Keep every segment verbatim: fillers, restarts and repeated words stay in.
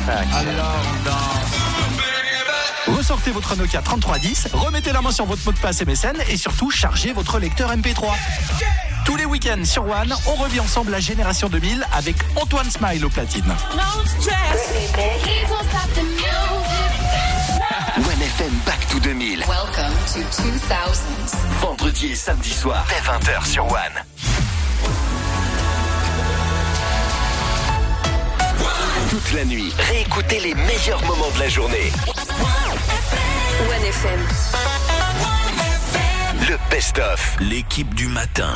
attack. Alors on danse. Ressortez votre Nokia trente-trois dix, remettez la main sur votre mot de passe M S N et surtout chargez votre lecteur M P trois. Tous les week-ends sur One, on revit ensemble la génération deux mille avec Antoine Smile au platine. One F M Back to deux mille. Welcome to two thousands. Vendredi et samedi soir, dès vingt heures sur One. Toute la nuit, réécoutez les meilleurs moments de la journée. One F M. Le best-of. L'équipe du matin.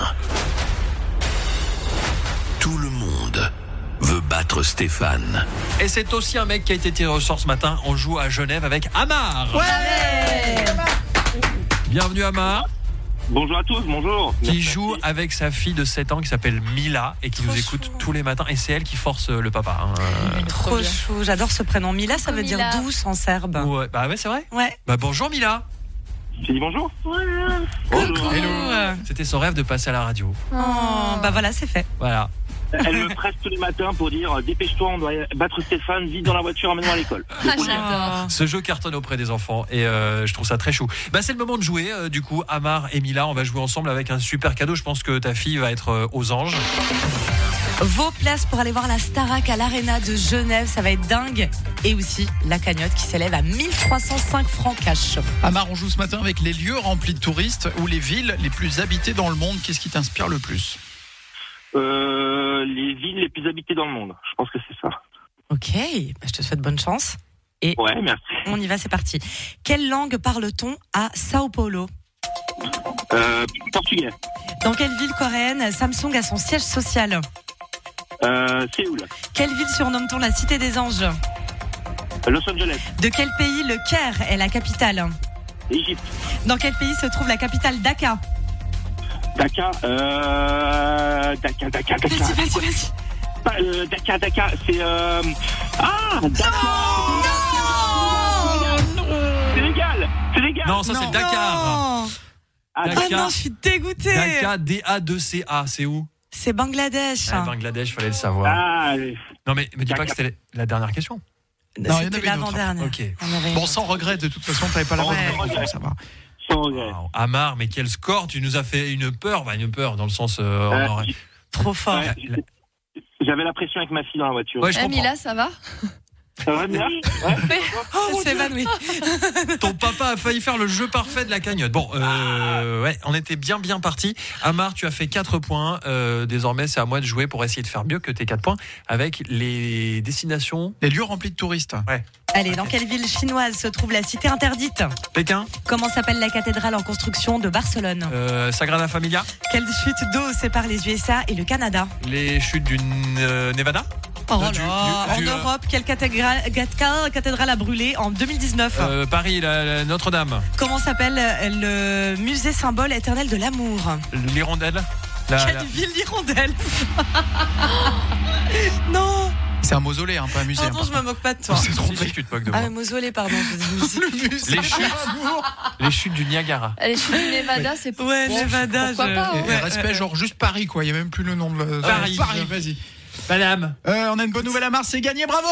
Tout le monde veut battre Stéphane. Et c'est aussi un mec qui a été tiré au sort ce matin. On joue à Genève avec Amar. Ouais. Bienvenue Amar. Bonjour à tous, bonjour. Qui Merci. joue avec sa fille de sept ans qui s'appelle Mila et qui Trop nous écoute chou. tous les matins. Et c'est elle qui force le papa. Hein. Trop chou, j'adore ce prénom. Mila, ça veut dire Mila. douce en serbe. Ouais, bah ouais, c'est vrai. Ouais. Bah bonjour Mila. J'ai dit bonjour. Bonjour. C'était son rêve de passer à la radio. Oh, bah voilà, c'est fait. Voilà. Elle me presse tous les matins pour dire dépêche-toi, on doit battre Stéphane, vite dans la voiture, emmène-moi à l'école. Ah, j'adore. Ce jeu cartonne auprès des enfants et euh, je trouve ça très chou. Bah c'est le moment de jouer. Euh, du coup, Amar et Mila, on va jouer ensemble avec un super cadeau. Je pense que ta fille va être euh, aux anges. Vos places pour aller voir la Starac à l'Arena de Genève, ça va être dingue. Et aussi la cagnotte qui s'élève à mille trois cent cinq francs cash. Amar, on joue ce matin avec les lieux remplis de touristes ou les villes les plus habitées dans le monde. Qu'est-ce qui t'inspire le plus ? Euh, les villes les plus habitées dans le monde. Je pense que c'est ça. Ok, bah je te souhaite bonne chance. Et Ouais, merci. on y va, c'est parti. Quelle langue parle-t-on à Sao Paulo ? Euh, portugais. Dans quelle ville coréenne Samsung a son siège social ? Euh, Séoul. Quelle ville surnomme-t-on la Cité des Anges ? Los Angeles. De quel pays le Caire est la capitale ? Égypte. Dans quel pays se trouve la capitale Dhaka ? Dakar. Euh, Dakar, Dakar, Dakar. Vas-y, vas-y, vas-y. Pas, euh, Dakar, Dakar. C'est euh... Ah, Dakar. C'est légal. C'est légal. Non, ça c'est Dakar. Non. Ah, Dakar. Ah non, je suis dégoûtée. Dakar, D A deux C A, c'est où? C'est Bangladesh. Ah, Bangladesh, fallait le savoir. Ah, oui. Non mais me dis pas Dakar. que c'était la dernière question. Non, il y en C'était avait une autre. l'avant-dernière. Ok. Il y en avait une Bon, autre. sans regret, de toute façon, t'avais pas la bonne Ouais. réponse, ça va. Sans regret. Wow. Amar, mais quel score! Tu nous as fait une peur, bah une peur dans le sens. Euh, on Euh, aurait- Trop fort. Ouais, J'avais la pression avec ma fille dans la voiture. Ouais, je Eh, comprends. Mila, ça va? Ça va bien? Ouais. Elle s'est évanouie. Ton papa a failli faire le jeu parfait de la cagnotte. Bon, euh, ouais, on était bien bien parti. Amar, tu as fait quatre points. Euh, désormais, c'est à moi de jouer pour essayer de faire mieux que tes quatre points avec les destinations. Les lieux remplis de touristes. Allez, dans quelle ville chinoise se trouve la cité interdite? Pékin, Comment s'appelle la cathédrale en construction de Barcelone? euh, Sagrada Familia, Quelle chute d'eau sépare les U S A et le Canada? les chutes du euh, Nevada, Oh Euh, là du- là. du- En du, euh, Europe, quelle cathédrale, cathédrale a brûlé en deux mille dix-neuf? euh, Paris, la, la Notre-Dame, Comment s'appelle le musée symbole éternel de l'amour? l'Hirondelle. La, Quelle la- ville l'hirondelle? Non, C'est un mausolée, hein, pas un musée. pardon, hein, je me moque pas de toi. par contre. C'est Si, trompé. si, tu te moques de Ah, moi. le mausolée, pardon. je dis- Le musée. Les chutes, les chutes du Niagara. Elle est sur du Nevada, c'est Ouais, bon, Nevada. pourquoi je- pas, hein. Et Ouais, respect, ouais, genre juste Paris, quoi. Il n'y a même plus le nom de la... Paris. Paris, vas-y. Madame. Euh, on a une bonne nouvelle à Mars, c'est gagné, bravo!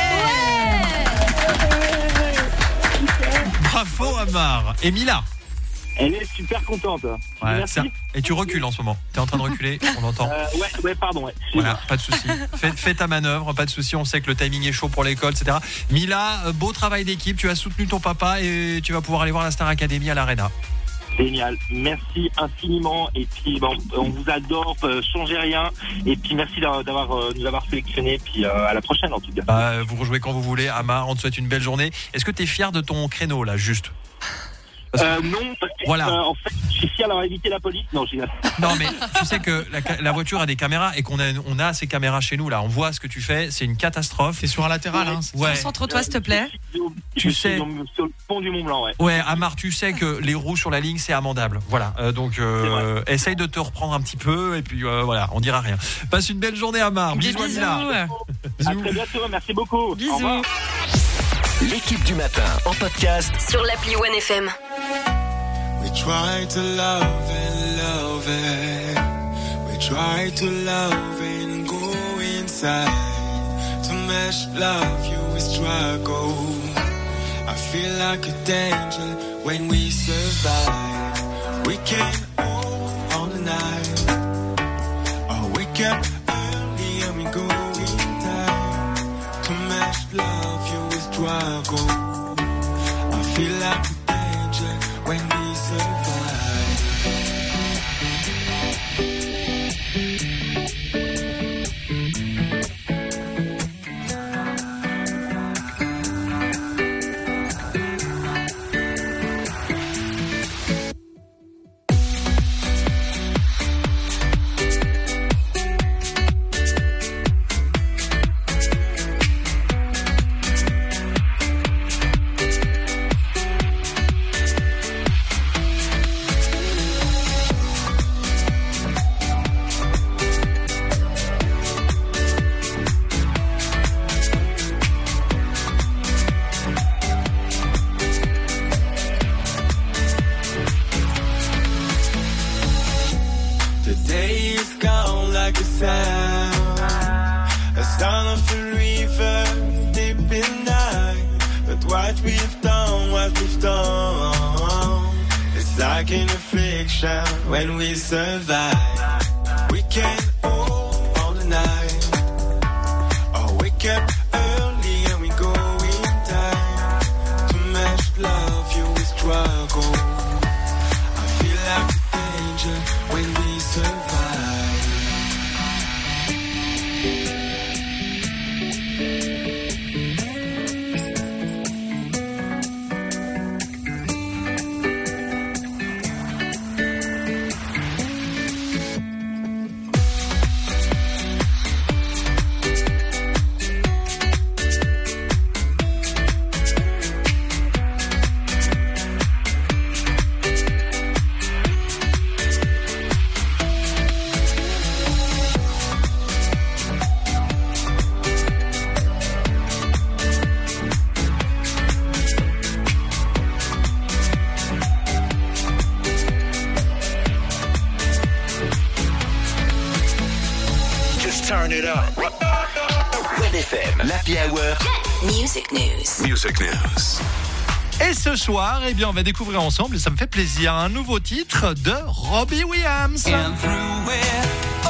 Bravo Amar. Et Mila. Elle est super contente. Ouais, Merci. ça- Et tu recules en ce moment. T'es en train de reculer, on entend. Euh, ouais, ouais, pardon. Ouais. Voilà, pas de souci. Fais, fais ta manœuvre, pas de souci. On sait que le timing est chaud pour l'école, et cetera. Mila, euh, beau travail d'équipe. Tu as soutenu ton papa et tu vas pouvoir aller voir la Star Academy à l'Arena. Génial. Merci infiniment. Et puis, bon, on vous adore. euh, changez rien. Et puis, merci d'avoir, d'avoir, euh, nous avoir sélectionnés. Et puis, euh, à la prochaine, en tout cas. Bah, vous rejouez quand vous voulez. Amar, on te souhaite une belle journée. Est-ce que t'es fier de ton créneau là, juste? Parce que- Euh, non, parce que, Voilà. euh, en fait, je suis fier d'avoir évité la police. Non, je rigole. Non, mais tu sais que la, ca- la voiture a des caméras et qu'on a, on a ces caméras chez nous là. On voit ce que tu fais. C'est une catastrophe. T'es sur un latéral, hein. Ouais. Concentre-toi, s'il te plaît. Je Tu suis sais- sur sur le pont du Mont Blanc, ouais. Ouais, Amar, tu sais que les roues sur la ligne, c'est amendable. Voilà, euh, donc euh, essaye de te reprendre un petit peu et puis euh, voilà, on dira rien. Passe une belle journée, Amar. Des Bisous, Amina. À très bientôt. Merci beaucoup. Au Bisous. revoir. L'équipe du matin en podcast. Sur l'appli One F M. We try to love and love it. We try to love and go inside to mesh love you we struggle. I feel like a danger when we survive. We can hold on the night. Oh, wake up early and we go in time. Too much love, you we struggle. I feel like a danger when we survive. When we survive, we can hold all the night. Or wake up early and we go in time. Too much love, you we struggle. I feel like a danger when we survive. Turn it up. Red F M, l'Happy Hour. Music News. Music News. Et ce soir, eh bien, on va découvrir ensemble, et ça me fait plaisir, un nouveau titre de Robbie Williams. And through it,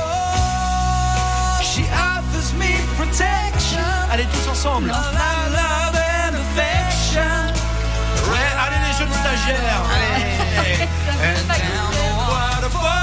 oh, she offers me protection. Allez, tous ensemble. All our love and affection. Ouais, allez les jeunes stagiaires. Allez. And down the waterfall.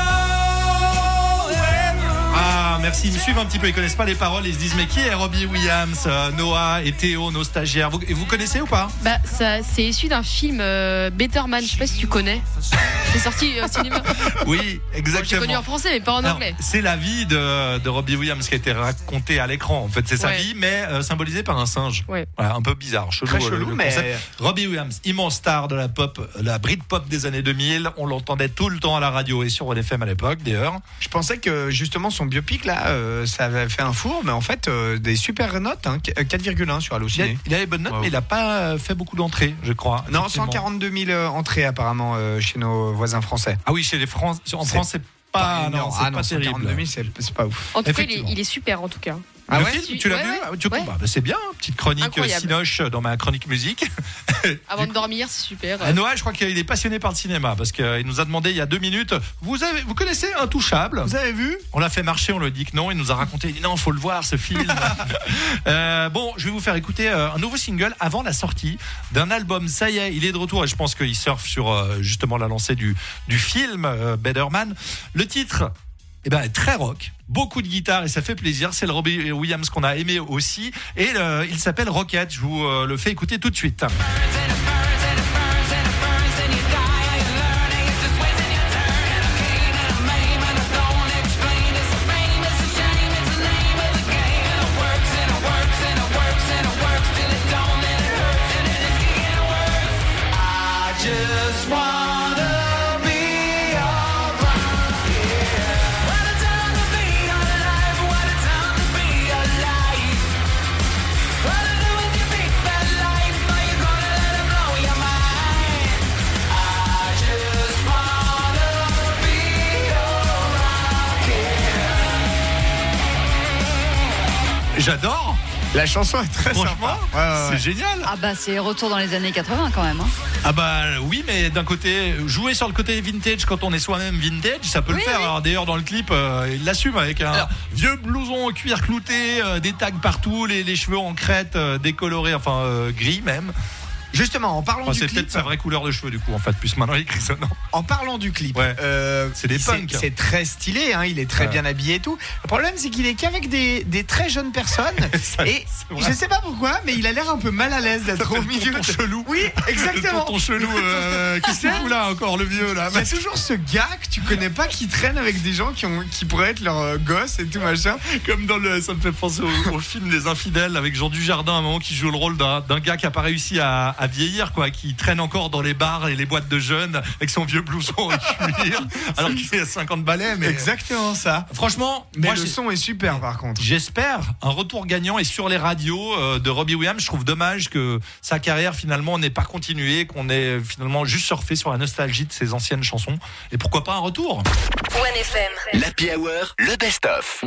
Ah, merci, ils me suivent un petit peu, ils connaissent pas les paroles, ils se disent mais qui est Robbie Williams, euh, Noah et Théo, nos stagiaires, vous, vous connaissez ou pas? Bah, ça, c'est issu d'un film euh, Better Man, je sais pas si tu connais. C'est sorti au cinéma. Oui, exactement. Bon, j'ai connu en français, mais pas en Alors, anglais. c'est la vie de, de Robbie Williams qui a été racontée à l'écran. En fait, c'est sa Ouais. vie, mais euh, symbolisée par un singe. Ouais. Voilà, un peu bizarre, chelou. Très euh, chelou, le mais- concept. Robbie Williams, immense star de la pop, la Britpop des années deux mille. On l'entendait tout le temps à la radio et sur Red F M à l'époque, d'ailleurs. Je pensais que justement son biopic là, euh, ça avait fait un four, mais en fait euh, des super notes, hein, quatre virgule un sur Il a, Allociné. il a les bonnes notes, Wow. mais il n'a pas euh, fait beaucoup d'entrées, je crois. Non, effectivement. cent quarante-deux mille euh, entrées apparemment euh, chez nos voisins français. Ah oui, chez les Français. En C'est France, c'est pas, non, énorme. c'est ah pas non, terrible. cent quarante-deux mille, c'est, c'est pas ouf. En tout cas, il est, Effectivement. il est super en tout cas. Ah le ouais film, tu l'as Ouais, vu ouais. Ah, tu- Ouais. bah, bah, c'est bien, petite chronique euh, Incroyable. Cinoche dans ma chronique musique. Avant de dormir, c'est super. Ah, Noah, je crois qu'il est passionné par le cinéma parce qu'il nous a demandé il y a deux minutes. Vous avez, vous connaissez Intouchable? Vous avez vu? On l'a fait marcher, on lui a dit que non. Il nous a raconté, il dit non, faut le voir ce film. euh, bon, je vais vous faire écouter euh, un nouveau single avant la sortie d'un album. Ça y est, il est de retour et je pense qu'il surfe sur euh, justement la lancée du du film euh, Better Man. Le titre. Eh ben, très rock, beaucoup de guitare et ça fait plaisir. C'est le Robbie Williams qu'on a aimé aussi et euh, il s'appelle Rocket. Je vous euh, le fais écouter tout de suite. J'adore. La chanson est très Franchement, sympa. Ouais, ouais, c'est ouais. génial. Ah bah c'est retour dans les années quatre-vingts quand même. Hein. Ah bah oui, mais d'un côté, jouer sur le côté vintage quand on est soi-même vintage, ça peut Oui, le faire. oui. Alors d'ailleurs dans le clip, euh, il l'assume avec un Alors, vieux blouson en cuir clouté, euh, des tags partout, les, les cheveux en crête, euh, décolorés, enfin euh, gris même. Justement, en parlant Enfin, du c'est clip, peut-être sa vraie couleur de cheveux du coup en fait, plus maintenant il est grisonnant. en parlant du clip, Ouais. euh, C'est des punks. C'est très stylé, hein, il est très Ouais. bien habillé et tout. Le problème, c'est qu'il est qu'avec des, des très jeunes personnes. Ça, et c'est vrai. je sais pas pourquoi, mais il a l'air un peu mal à l'aise d'être au milieu. Ton de- chelou. Oui, exactement. Ton chelou. euh, Qu'est-ce qu'il fout là encore le vieux là? Il y a toujours ce gars que tu connais pas qui traîne avec des gens qui, ont, qui pourraient être leurs euh, gosses et tout machin. Comme dans le, ça me fait penser au, au film Les Infidèles avec Jean Dujardin à un moment qui joue le rôle d'un, d'un gars qui a pas réussi à, à vieillir quoi, qui traîne encore dans les bars et les boîtes de jeunes avec son vieux blouson en cuir alors qu'il a cinquante balais. Mais Exactement ça. franchement, Mais moi le j'ai- son est super par contre. j'espère un retour gagnant et sur les radios euh, de Robbie Williams. Je trouve dommage que sa carrière finalement n'ait pas continué, qu'on ait finalement juste surfé sur la nostalgie de ses anciennes chansons. Et pourquoi pas un retour? One F M. L'Happy Hour, le best-of.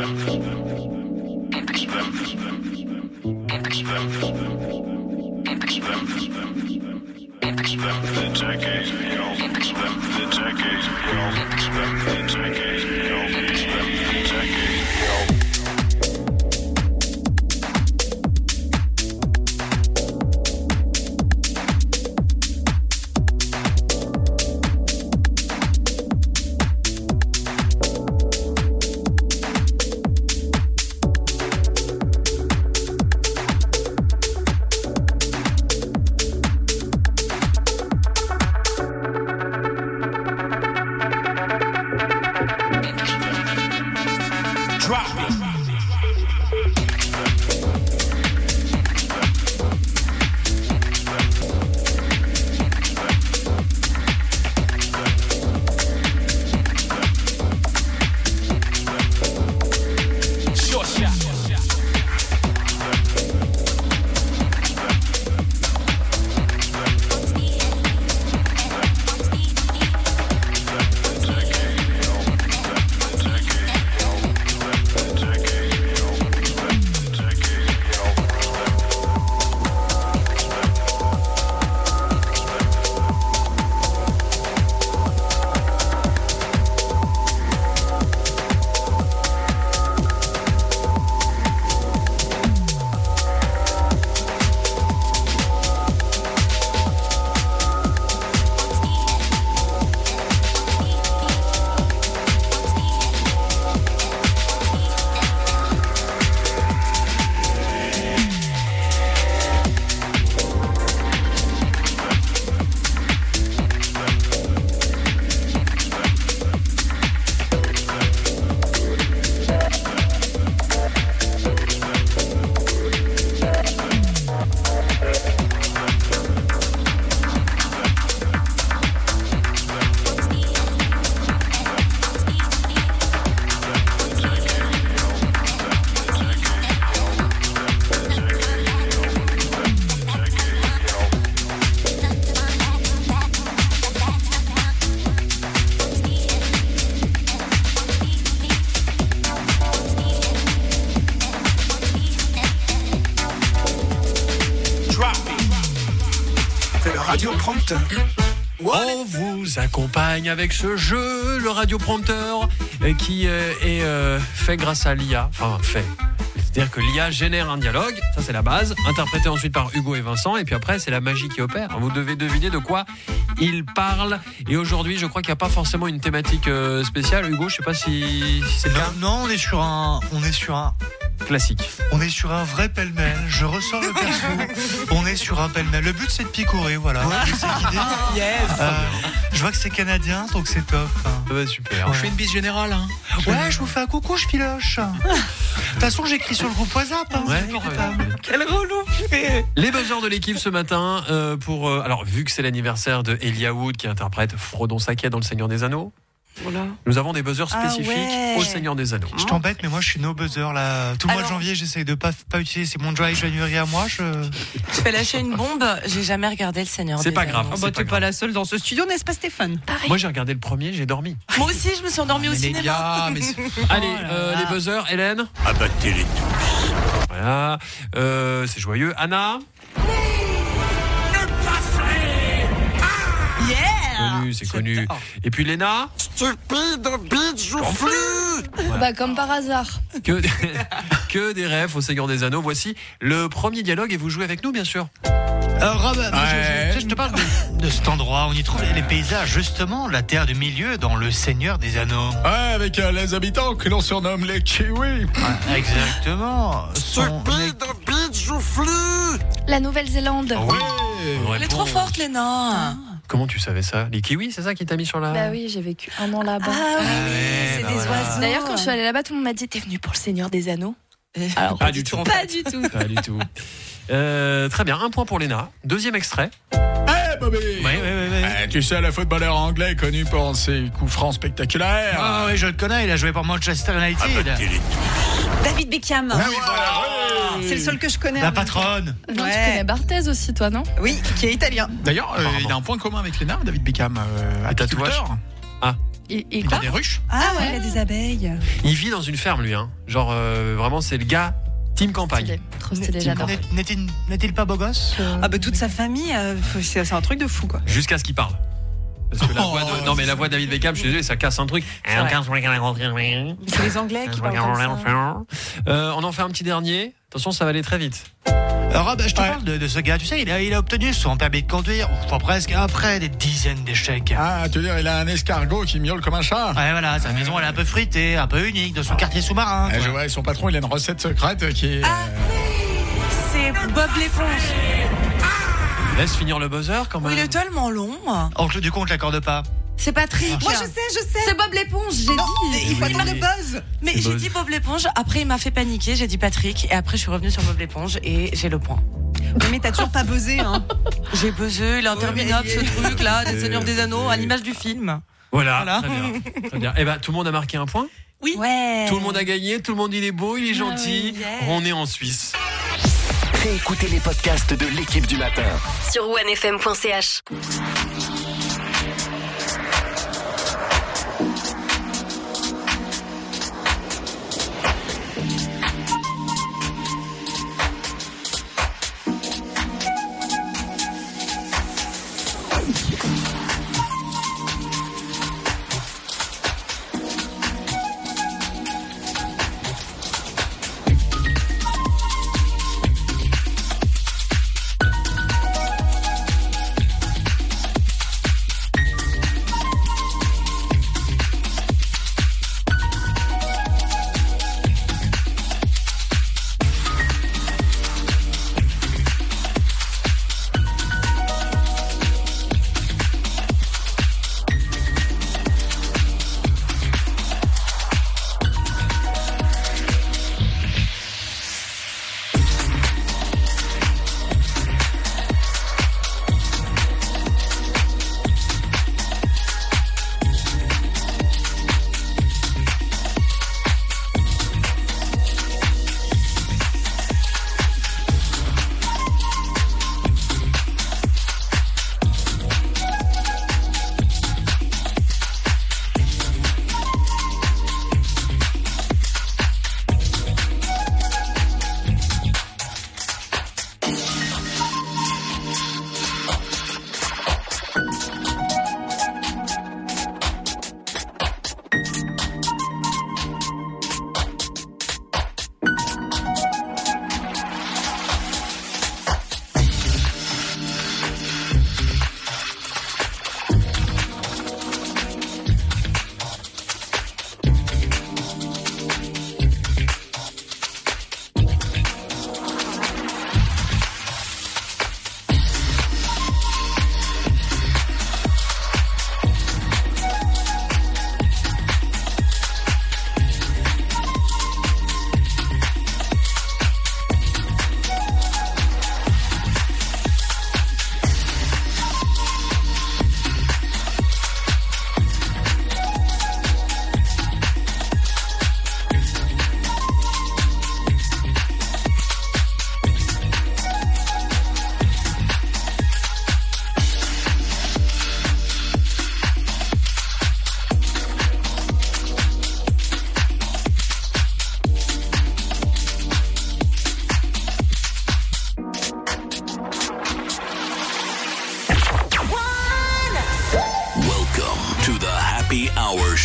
C'est le radioprompteur. On vous accompagne avec ce jeu, le radioprompteur, euh, qui euh, est euh, fait grâce à l'I A. Enfin, fait. C'est-à-dire que l'I A génère un dialogue, ça c'est la base, interprété ensuite par Hugo et Vincent, et puis après c'est la magie qui opère. Vous devez deviner de quoi il parle. Et aujourd'hui, je crois qu'il n'y a pas forcément une thématique euh, spéciale. Hugo, je sais pas si, si c'est le Non, cas. non, on est sur un, on est sur un, Classique. on est sur un vrai pêle-mêle. Je ressors le perso. On est sur un pêle-mêle. Le but c'est de picorer, voilà. C'est l'idée. Yes. Euh, je vois que c'est canadien, donc c'est top. Bah, super. Ouais. Je fais une bise générale. Hein. Ouais, je vous fais un coucou, je filoche. De toute façon, j'écris sur le groupe WhatsApp. Hein, Ouais, vous inquiétez pas. Quel relou, purée. Les buzzers de l'équipe ce matin, euh, pour euh, alors vu que c'est l'anniversaire de Elijah Wood qui interprète Frodon Sacquet dans Le Seigneur des Anneaux, Voilà. nous avons des buzzers Ah spécifiques ouais. au Seigneur des Anneaux. Je t'embête, mais moi je suis no buzzer là. Tout le mois de Alors- janvier, j'essaye de pas, pas utiliser. C'est mon dry January à moi. Je... Je vais lâcher une bombe. J'ai jamais regardé Le Seigneur C'est des pas Anneaux. grave. Oh c'est bah, pas t'es grave. pas la seule dans ce studio, n'est-ce pas, Stéphane? Pareil. Moi j'ai regardé le premier, j'ai dormi. Moi aussi, je me suis endormie au Mais les cinéma. gars, mais c'est- Allez, Oh là euh, là. les buzzers, Hélène. Abattez-les tous. Ouais, Voilà. Euh, c'est joyeux. Anna. Yeah. Connu, c'est connu. Et puis Léna. Stupide bitch, joufflu. Voilà. Bah, comme par hasard. Que des, que des rêves au Seigneur des Anneaux. Voici le premier dialogue et vous jouez avec nous, bien sûr. Euh, Rob, moi, Ouais. je, je- je te parle de, de cet endroit. On y trouve les paysages, justement, la terre du milieu dans le Seigneur des Anneaux. Ouais, avec euh, les habitants que l'on surnomme les Kiwis. Ouais, exactement. Son- Stupide bitch, joufflu. La Nouvelle-Zélande. Oui. Elle est trop forte, Léna. Comment tu savais ça? Les kiwis, c'est ça qui t'a mis sur la... Bah oui, j'ai vécu un an là-bas. Ah oui, ouais, c'est bah des voilà. oiseaux. D'ailleurs, quand je suis allée là-bas, tout le monde m'a dit t'es venu pour le Seigneur des Anneaux. Alors, Pas du tout. Pas du tout. Pas du tout. Euh, très bien, un point pour Léna. Deuxième extrait. Hey Bobby. Oui, oui, oui. Eh, tu sais, le footballeur anglais connu pour ses coups francs spectaculaires. Ah oui, je le connais, il a joué pour Manchester United. David Beckham. Ah oui, voilà, oui. C'est le seul que je connais. La en même temps. patronne. Non, tu Ouais. connais Barthez aussi, toi, non? Oui, qui est italien. D'ailleurs, euh, il y a un point commun avec Léna, David Beckham. Euh, Un tatouage. apiculteur. Et, et Il quoi? a des ruches. Ah ouais, il a des abeilles. Il vit dans une ferme, lui. Hein. Genre, euh, vraiment, c'est le gars team campagne. Stylé. Trop stylé, j'adore. N'est- N'est-il n'est-il pas beau gosse euh Ah bah toute sa famille, euh, c'est c'est un truc de fou quoi. Jusqu'à ce qu'il parle. Parce que la Oh, voix de... Non, mais la voix de David Beckham, je suis désolé, ça casse un truc. C'est les Anglais qui parlent comme ça. Euh, on en fait un petit dernier. Attention, ça va aller très vite. Euh, Rob, je te Ouais. parle de, de ce gars, tu sais, il a, il a obtenu son permis de conduire, enfin presque, après des dizaines d'échecs. Ah, tu veux dire, il a un escargot qui miaule comme un chat. Ouais, voilà, sa maison, elle est un peu fruitée, un peu unique, de son quartier sous-marin. Eh, quoi. je vois, son patron, il a une recette secrète qui est. Ah, c'est Bob l'éponge. Laisse finir le buzzer quand même. Il est tellement long. Oncle, du coup, on te l'accorde pas. C'est Patrick. Moi je sais, je sais. C'est Bob l'éponge, j'ai Non, dit. mais il faut Oui, attendre mais- le buzz. Mais C'est j'ai Buzz. dit Bob l'éponge, après il m'a fait paniquer, j'ai dit Patrick, et après je suis revenue sur Bob l'éponge et j'ai le point. Oui, mais t'as toujours pas buzzé hein. J'ai buzzé, il est interminable Ouais, ce truc là, des Euh, Seigneurs des Anneaux, à l'image du film. Voilà, Voilà. très bien. Très bien. Eh ben, tout le monde a marqué un point. Oui. Ouais. Tout le monde a gagné, tout le monde il est beau, il est gentil. oui, yeah. On est en Suisse. Réécoutez les podcasts de l'équipe du matin. Sur onefm point c h.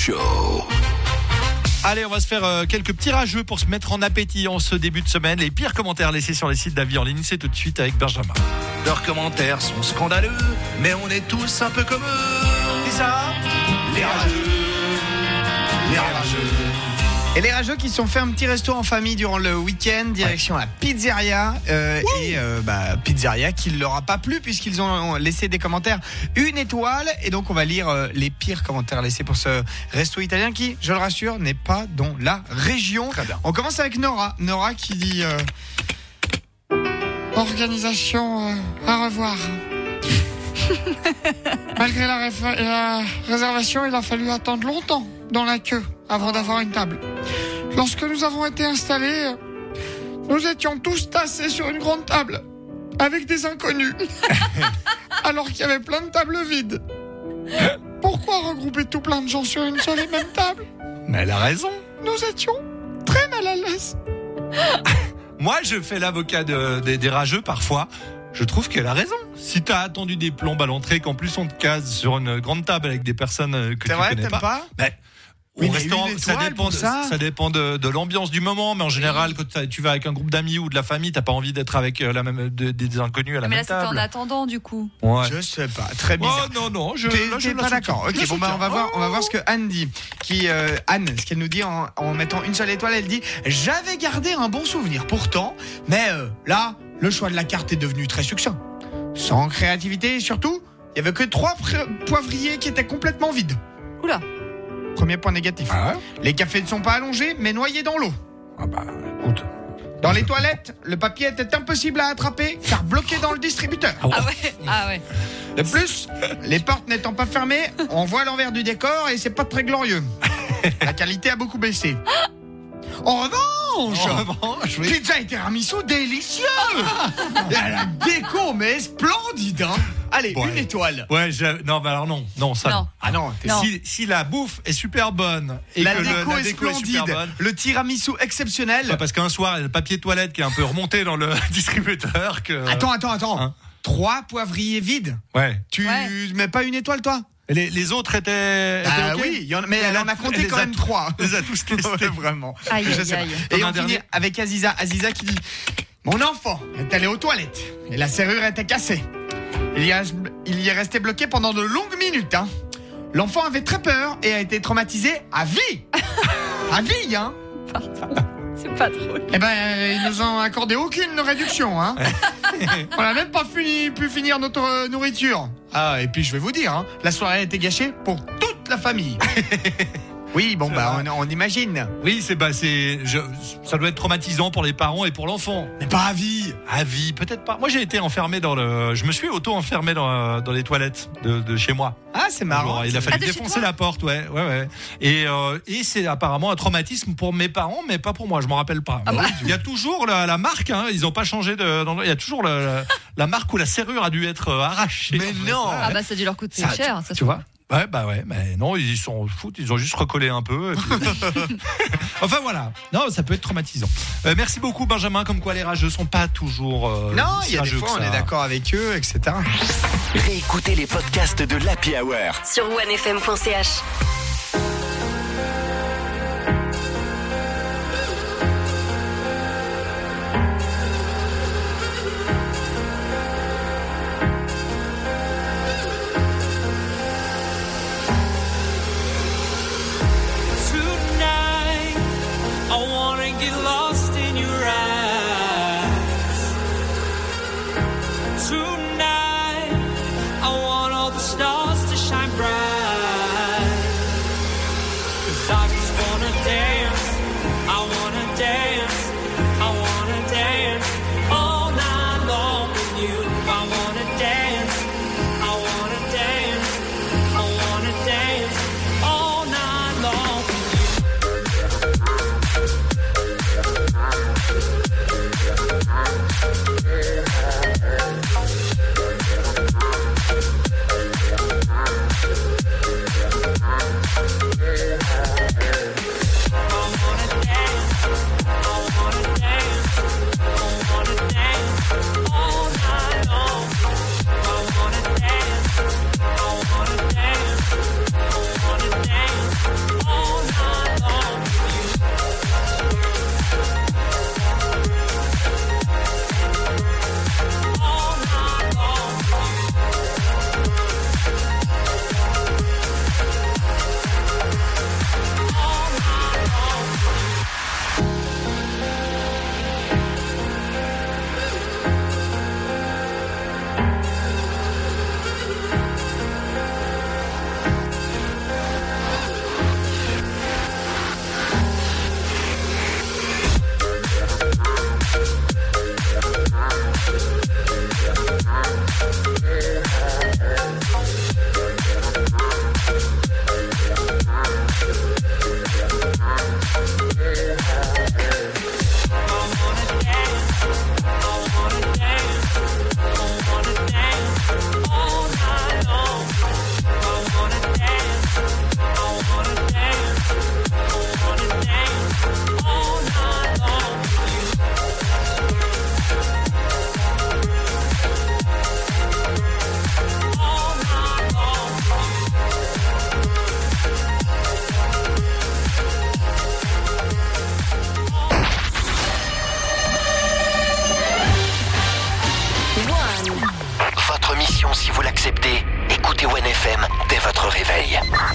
Show. Allez, on va se faire euh, quelques petits rageux pour se mettre en appétit en ce début de semaine. Les pires commentaires laissés sur les sites d'avis en ligne, c'est tout de suite avec Benjamin. Leurs commentaires sont scandaleux, mais on est tous un peu comme eux. C'est ça, les rageux. Les rageux. Et les rageux qui se sont fait un petit resto en famille durant le week-end, direction la pizzeria. Euh, et euh, bah, pizzeria qui ne leur a pas plu puisqu'ils ont laissé des commentaires une étoile. Et donc on va lire euh, les pires commentaires laissés pour ce resto italien qui, je le rassure, n'est pas dans la région. Très bien. On commence avec Nora. Nora qui dit euh, organisation euh, à revoir. Malgré la, réfa- la réservation, il a fallu attendre longtemps dans la queue avant d'avoir une table. Lorsque nous avons été installés, nous étions tous tassés sur une grande table avec des inconnus, alors qu'il y avait plein de tables vides. Pourquoi regrouper tout plein de gens sur une seule et même table ? Mais elle a raison. Nous étions très mal à l'aise. Moi, je fais l'avocat de, de, des rageux parfois. Je trouve qu'elle a raison. Si t'as attendu des plombes à l'entrée, qu'en plus on te case sur une grande table avec des personnes que C'est tu vrai, connais t'aimes pas, pas ben, Oui, au mais restaurant, une ça étoile dépend, pour de, ça. ça dépend de, de l'ambiance du moment, mais en général, quand t'as- tu vas avec un groupe d'amis ou de la famille, t'as pas envie d'être avec euh, la même, de- des inconnus à la Mais là, même c'était en table. attendant, du coup. Ouais. Je sais pas, très bizarre. Oh non, non, je, T'es, là, je t'es la pas soutiens. d'accord. Je Ok, bon bah on va soutiens. voir, on va voir ce que Anne dit. Qui euh, Anne, ce qu'elle nous dit en, en mettant une seule étoile, elle dit j'avais gardé un bon souvenir. Pourtant, mais euh, là, le choix de la carte est devenu très succinct, sans créativité et surtout, il y avait que trois pr- poivriers qui étaient complètement vides. Oula. Premier point négatif. Ah ouais Les cafés ne sont pas allongés, mais noyés dans l'eau. Ah bah, écoute. Dans les toilettes, le papier était impossible à attraper car bloqué dans le distributeur. Ah ouais. Ah ouais, ah ouais. De plus, les portes n'étant pas fermées, on voit l'envers du décor et c'est pas très glorieux. La qualité a beaucoup baissé. En revanche, En revanche, oui. pizza et tiramisu délicieux. Et la déco mais splendide. Hein. Allez, Ouais. une étoile. Ouais, je- non, bah alors non, non, ça. Non. Ah non, t'es Non. Si, si la bouffe est super bonne et la que le- déco, la est déco est splendide. super bonne, Le tiramisu exceptionnel. pas parce qu'un soir, il y a le papier toilette qui est un peu remonté dans le distributeur que. Attends, attends, attends. Hein Trois poivriers vides. Ouais. Tu Ouais. mets pas une étoile, toi? Les, les autres étaient. étaient Ah ok oui, il y en a- mais elle Elle en a a- compté elle quand les a même tous- trois. elle les a tous testés. Ouais, vraiment. Aïe, Je aïe, sais pas. aïe. Et T'en as on un finit dernier avec Aziza. Aziza qui dit mon enfant est allé aux toilettes et la serrure était cassée. Il y, a, il y est resté bloqué pendant de longues minutes. Hein. L'enfant avait très peur et a été traumatisé à vie. À vie, hein. C'est pas drôle. Eh ben, euh, ils nous ont accordé aucune réduction, hein. On n'a même pas fini, pu finir notre euh, nourriture. Ah, et puis je vais vous dire, hein, la soirée a été gâchée pour toute la famille. Oui, bon, bah, on, on imagine. Oui, c'est bah, c'est, je- ça doit être traumatisant pour les parents et pour l'enfant. Mais pas à vie. À vie, peut-être pas. Moi, j'ai été enfermé dans le, je me suis auto-enfermé dans, dans les toilettes de, de chez moi. Ah, c'est marrant. Alors, il a Ah, fallu de chez défoncer toi la porte, ouais, ouais, ouais. Et, euh, et c'est apparemment un traumatisme pour mes parents, mais pas pour moi. Je m'en rappelle pas. Ah bah. Il y a toujours la, la marque. Hein, ils ont pas changé de. dans- Il y a toujours la, la, la marque où la serrure a dû être euh, arrachée. Mais non. Ah bah ça a dû leur coûter Ça, cher. tu, Ça tu vois. Ouais, bah ouais, mais non, ils sont fous, ils ont juste recollé un peu. et puis- enfin voilà, non, ça peut être traumatisant. Euh, merci beaucoup Benjamin, comme quoi les rageux sont pas toujours. Euh, Non, si il y a des rageux fois, que on ça. est d'accord avec eux, et cetera. Réécoutez les podcasts de l'Happy Hour. Sur onefm point c h. Tonight, I wanna get lost in your eyes. Tonight, I want all the stars to shine bright.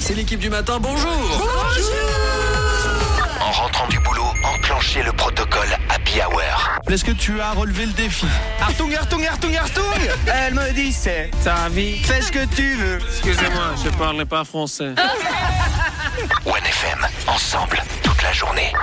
C'est l'équipe du matin, bonjour. En rentrant du boulot, enclenchez le protocole Happy Hour. Est-ce que tu as relevé le défi? Artung, Artung, Artung, Artung. Elle me dit c'est ta vie, fais ce que tu veux. Excusez-moi, je parle pas français. One F M, ensemble, toute la journée.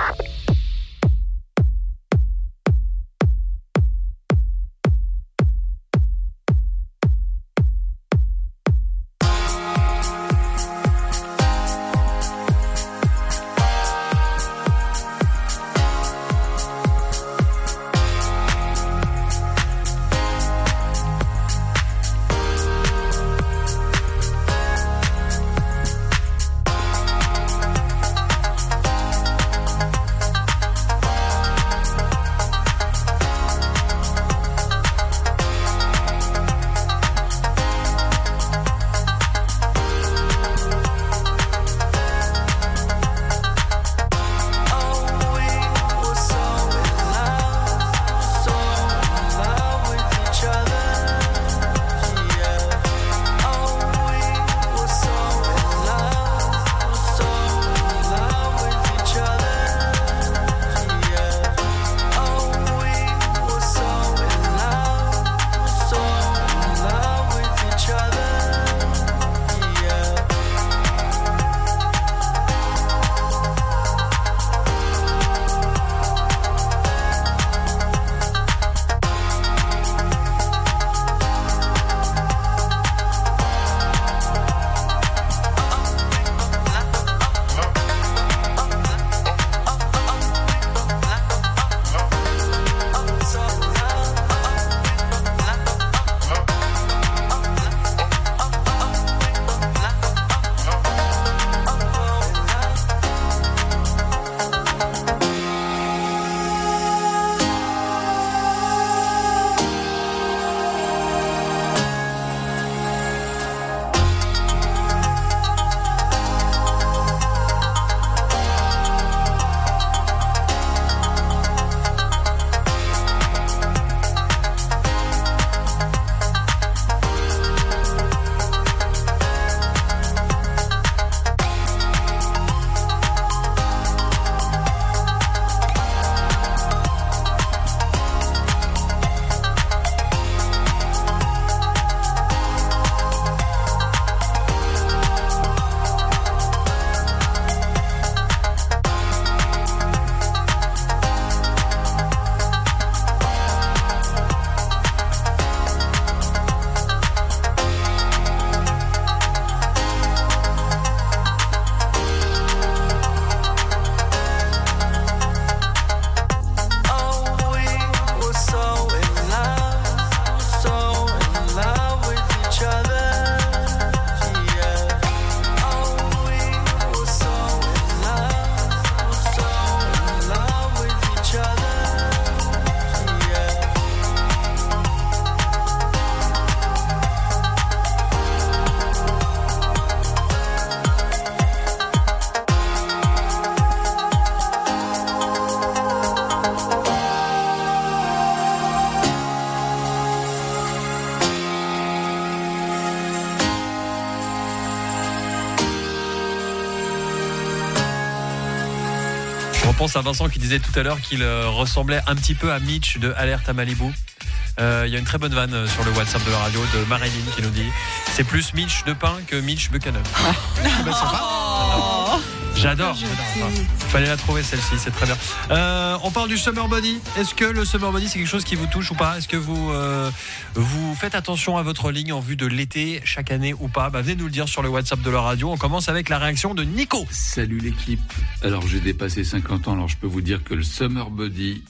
pense à Vincent qui disait tout à l'heure qu'il euh, ressemblait un petit peu à Mitch de Alerte à Malibu. Il euh, y a une très bonne vanne sur le WhatsApp de la radio de Marilyn qui nous dit c'est plus Mitch de pain que Mitch Buchanan. Ah. Ben, oh. J'adore. Il fallait la trouver celle-ci, c'est très bien. Euh, on parle du summer body. Est-ce que le summer body c'est quelque chose qui vous touche ou pas? Est-ce que vous euh, vous faites attention à votre ligne en vue de l'été chaque année ou pas? Bah, venez nous le dire sur le WhatsApp de la radio. On commence avec la réaction de Nico. Salut l'équipe. Alors j'ai dépassé cinquante ans, alors je peux vous dire que le summer body.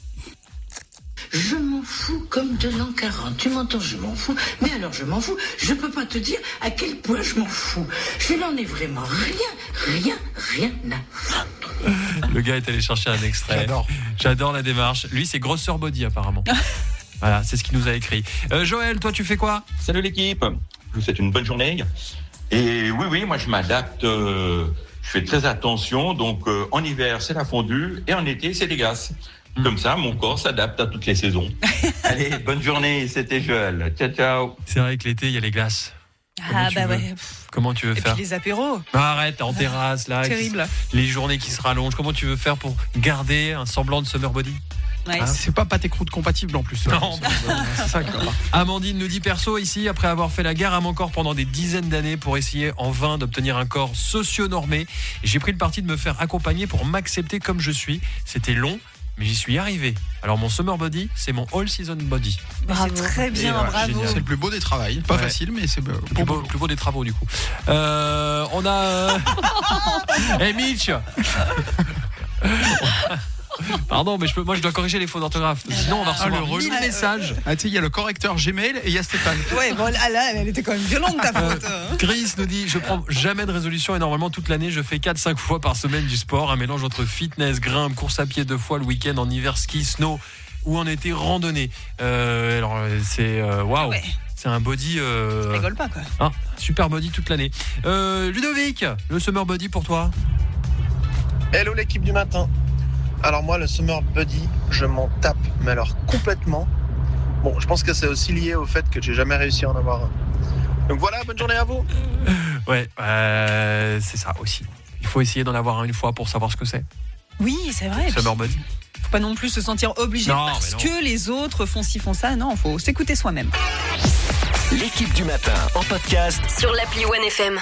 Je m'en fous comme de l'an quarante. Tu m'entends, je m'en fous. Mais alors, je m'en fous. Je peux pas te dire à quel point je m'en fous. Je n'en ai vraiment rien, rien, rien à foutre. Le gars est allé chercher un extrait. J'adore. J'adore la démarche. Lui, c'est grosseur body, apparemment. Voilà, c'est ce qu'il nous a écrit. Euh, Joël, toi, tu fais quoi? Salut l'équipe. Je vous souhaite une bonne journée. Et oui, oui, moi, je m'adapte. Euh, je fais très attention. Donc, euh, en hiver, c'est la fondue. Et en été, c'est des glaces. Comme ça, mon corps s'adapte à toutes les saisons. Allez, bonne journée, c'était Joël. Ciao, ciao. C'est vrai que l'été, il y a les glaces. Ah Comment Ah tu bah veux ouais. Comment tu veux Et faire puis les apéros. Arrête, t'es en terrasse là. Terrible. qui- Les journées qui se rallongent. Comment tu veux faire pour garder un semblant de summer body? Ouais. Hein C'est pas pâté croûte compatible en plus. Non, c'est ça qui va pas. Amandine nous dit perso ici, après avoir fait la guerre à mon corps pendant des dizaines d'années pour essayer en vain d'obtenir un corps socio-normé, j'ai pris le parti de me faire accompagner pour m'accepter comme je suis. C'était long, mais j'y suis arrivé. Alors mon summer body, c'est mon all season body. C'est très bien, Et voilà, bravo. génial. C'est le plus beau des travails. Pas Ouais. facile, mais c'est beau. Le plus beau, le plus beau des travaux du coup. Euh, on a. Hey Mitch. Pardon, mais je peux, moi je dois corriger les fautes d'orthographe. Sinon on va Ah, le recevoir relou. mille messages. Ah, tu sais, il y a le correcteur Gmail et il y a Stéphane. Ouais, bon, là, là, elle était quand même violente ta faute. hein. Chris nous dit, je prends jamais de résolution et normalement toute l'année je fais quatre cinq fois par semaine du sport, un mélange entre fitness, grimpe, course à pied deux fois le week-end, en hiver ski, snow ou en été randonnée. Euh, alors c'est euh, waouh, Ouais. c'est un body. Euh, Je rigole pas quoi. hein, super body toute l'année. Euh, Ludovic, le summer body pour toi? Hello l'équipe du matin. Alors moi le summer body, je m'en tape, mais alors complètement. Bon, je pense que c'est aussi lié au fait que j'ai jamais réussi à en avoir un. Donc voilà, bonne journée à vous. Ouais, euh, c'est ça aussi. Il faut essayer d'en avoir un une fois pour savoir ce que c'est. Oui, c'est vrai. Summer body. Faut pas non plus se sentir obligé Non, parce mais non. que les autres font ci, font ça. Non, faut s'écouter soi-même. L'équipe du matin en podcast. Sur l'appli One F M.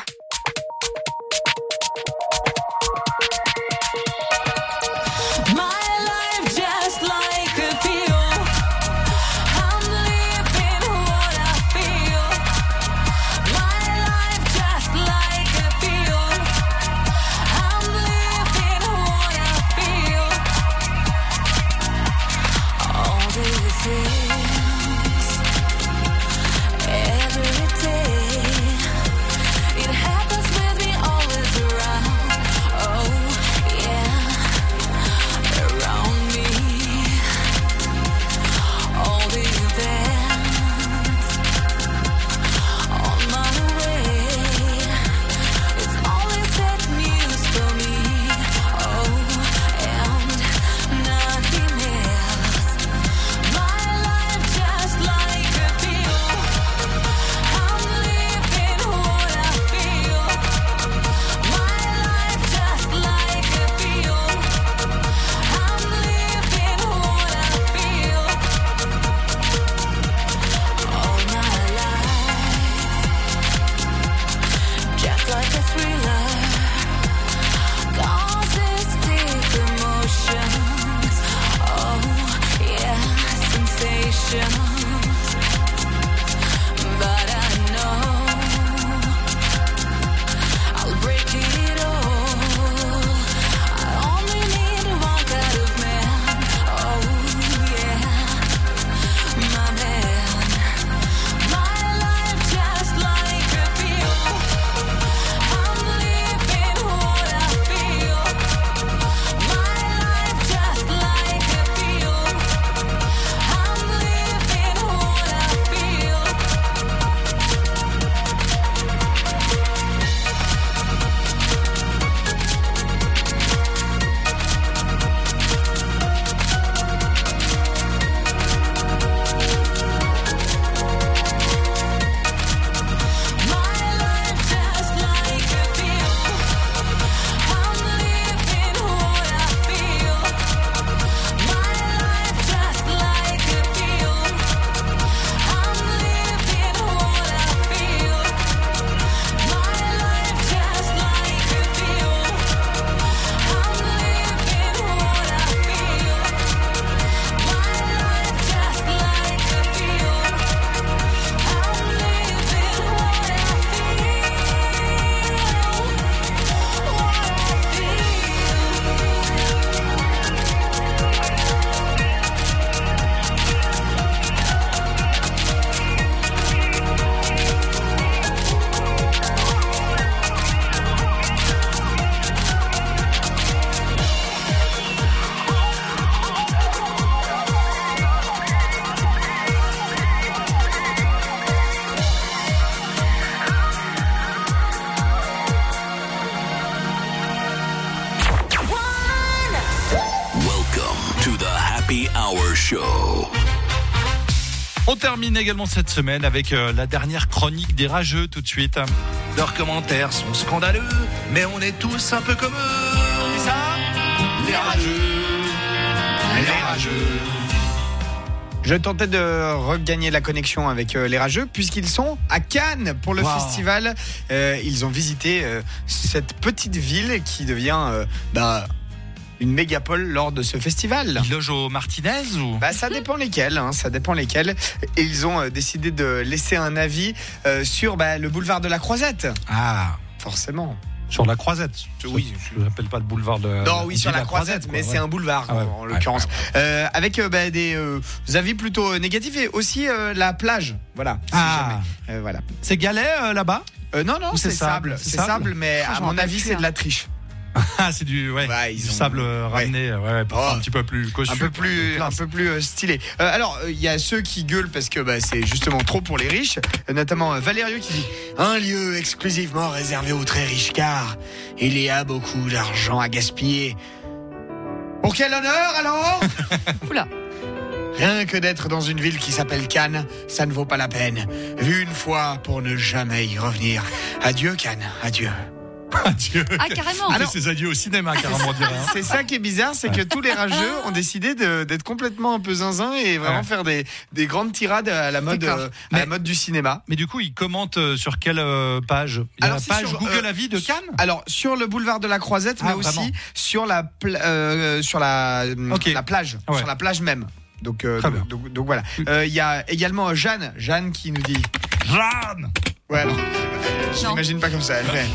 Happy Hour Show. On termine également cette semaine avec euh, la dernière chronique des rageux tout de suite. Leurs commentaires sont scandaleux, mais on est tous un peu comme eux. C'est ça ? Les rageux, les rageux. Je tentais de regagner la connexion avec euh, les rageux puisqu'ils sont à Cannes pour le wow. festival. Euh, ils ont visité euh, cette petite ville qui devient euh, bah, une mégapole lors de ce festival. Ils logent au Martinez ou bah, ça dépend lesquels, hein, ça dépend lesquels. Et ils ont euh, décidé de laisser un avis euh, sur bah, le boulevard de la Croisette. Ah, forcément. Sur la Croisette. Oui, je l'appelle pas le boulevard de. Non, oui, sur la, la Croisette, Croisette mais quoi, c'est ouais. un boulevard ah ouais, en, en ouais, l'occurrence. Ouais, ouais. Euh, avec euh, bah, des euh, avis plutôt négatifs et aussi euh, la plage. Voilà. Ah, si euh, voilà. C'est galet euh, là-bas euh, Non, non, c'est, c'est sable. C'est, c'est sable, sable mais ah, à mon avis, c'est de la triche. Ah, c'est du, ouais, ouais, du ont... sable ramené, ouais, ouais pour oh, un petit peu plus cossu, un peu plus, un peu plus stylé. Euh, alors, il euh, y a ceux qui gueulent parce que bah, c'est justement trop pour les riches, notamment euh, Valério qui dit un lieu exclusivement réservé aux très riches car il y a beaucoup d'argent à gaspiller. Pour quel honneur alors? Oula. Rien que d'être dans une ville qui s'appelle Cannes, ça ne vaut pas la peine. Vu une fois pour ne jamais y revenir. Adieu Cannes, adieu. Adieu. Ah, carrément. Alors, c'est ses adieux au cinéma, carrément, on dirait. Hein. C'est ça qui est bizarre, c'est que tous les rageux ont décidé de, d'être complètement un peu zinzin et vraiment ouais. faire des, des grandes tirades à la mode, euh, à mais, la mode du cinéma. Mais du coup, ils commentent sur quelle euh, page? Il y a alors, la page sur, Google euh, Avis de Cannes? Alors, sur le boulevard de la Croisette, ah, mais vraiment aussi sur la, pla- euh, sur la, okay. la plage, ouais. sur la plage même. Donc, euh, donc, donc, donc voilà. Il euh, y a également Jeanne, Jeanne qui nous dit. Jeanne. Ouais, alors, je l'imagine pas comme ça. Elle fait.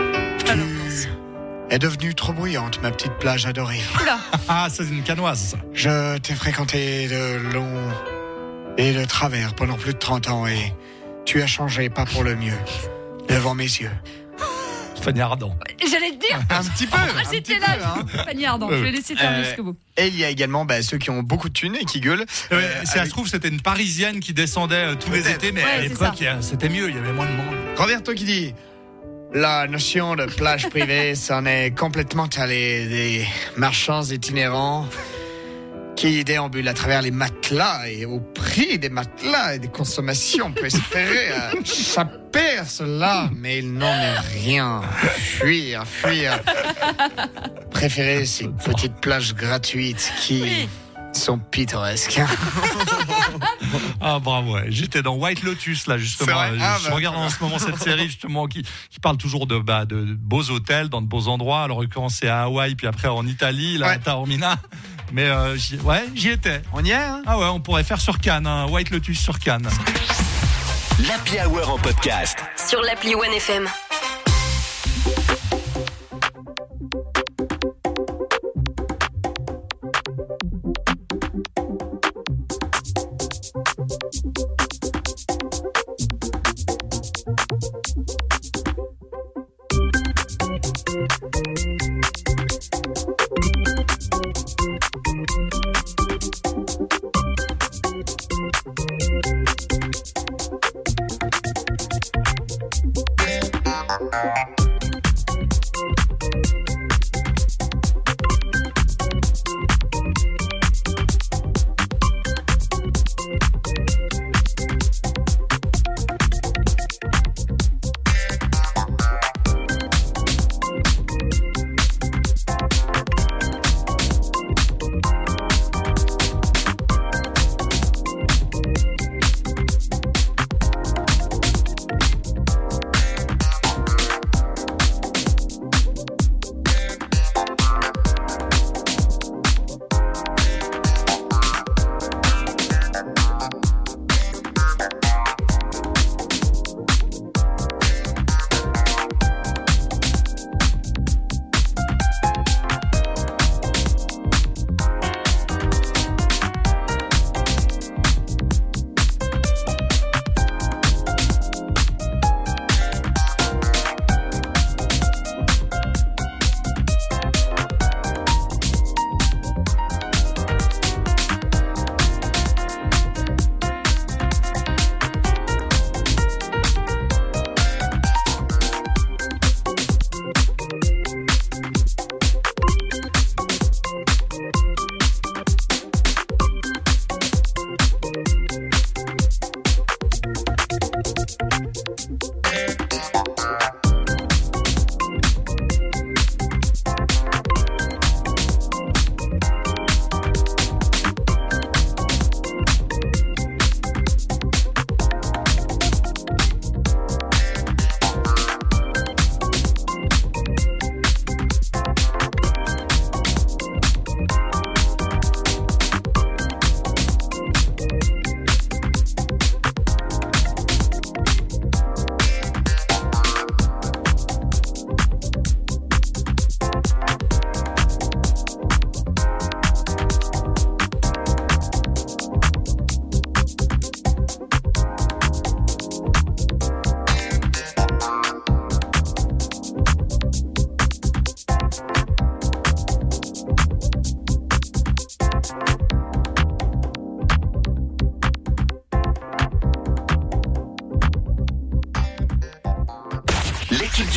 Tu es devenue trop bruyante, ma petite plage adorée. Ah, c'est une canoise, ça. Je t'ai fréquenté de long et de travers pendant plus de trente ans et tu as changé, pas pour le mieux, devant mes yeux. Fanny Ardant. J'allais te dire. Un petit peu. Ah, j'étais là. Hein. Fanny Ardant. Je vais laisser terminer euh, jusqu'au bout. Et il y a également bah, ceux qui ont beaucoup de thunes et qui gueulent. Euh, euh, si avec... ça se trouve, c'était une Parisienne qui descendait euh, tous Peut-être. les étés, mais ouais, à l'époque, c'était mieux, il y avait moins de monde. Roberto qui dit. La notion de plage privée, c'en est complètement allé des marchands itinérants qui déambulent à travers les matelas et au prix des matelas et des consommations. On peut espérer échapper à cela, mais il n'en est rien. Fuir, fuir. Préférez ces petites plages gratuites qui... Oui. sont pittoresques. Ah bravo, ouais. J'étais dans White Lotus là justement. Je, ah, je bah, regarde en ce moment cette série justement qui, qui parle toujours de, bah, de beaux hôtels dans de beaux endroits. Alors on c'est à Hawaï puis après en Italie, là, ouais. à Taormina. Mais euh, j'y, ouais, j'y étais. On y est. Hein ah ouais, on pourrait faire sur Cannes, hein. White Lotus sur Cannes. L'Happy Hour en podcast sur l'appli One F M.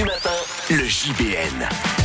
du matin, le J B N.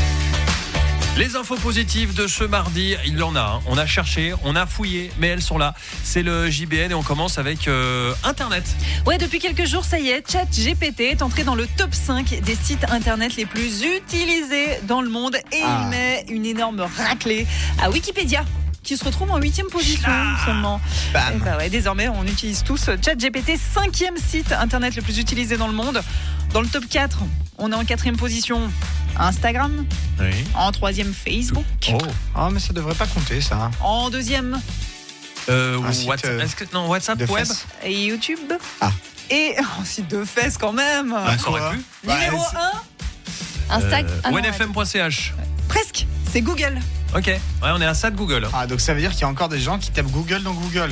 Les infos positives de ce mardi, il y en a. Hein. On a cherché, on a fouillé, mais elles sont là. C'est le J B N et on commence avec euh, Internet. Ouais, depuis quelques jours, ça y est, ChatGPT est entré dans le top cinq des sites Internet les plus utilisés dans le monde et ah. il met une énorme raclée à Wikipédia, qui se retrouve en huitième position ah. seulement. Et bah ouais, désormais, on utilise tous ChatGPT, cinquième site Internet le plus utilisé dans le monde. Dans le top quatre, on est en quatrième position Instagram. Oui. En troisième, Facebook. Oh. oh, mais ça devrait pas compter, ça. En deuxième, euh, site, WhatsApp, euh, est-ce que, non, WhatsApp Web et YouTube. Ah. Et un site de fesses quand même. Ah, ça aurait pu. Numéro Ouais, un, Instag- euh, ah non, one f m point c h. presque, c'est Google. Ok, ouais, on est à ça de Google. Ah, donc ça veut dire qu'il y a encore des gens qui tapent Google dans Google.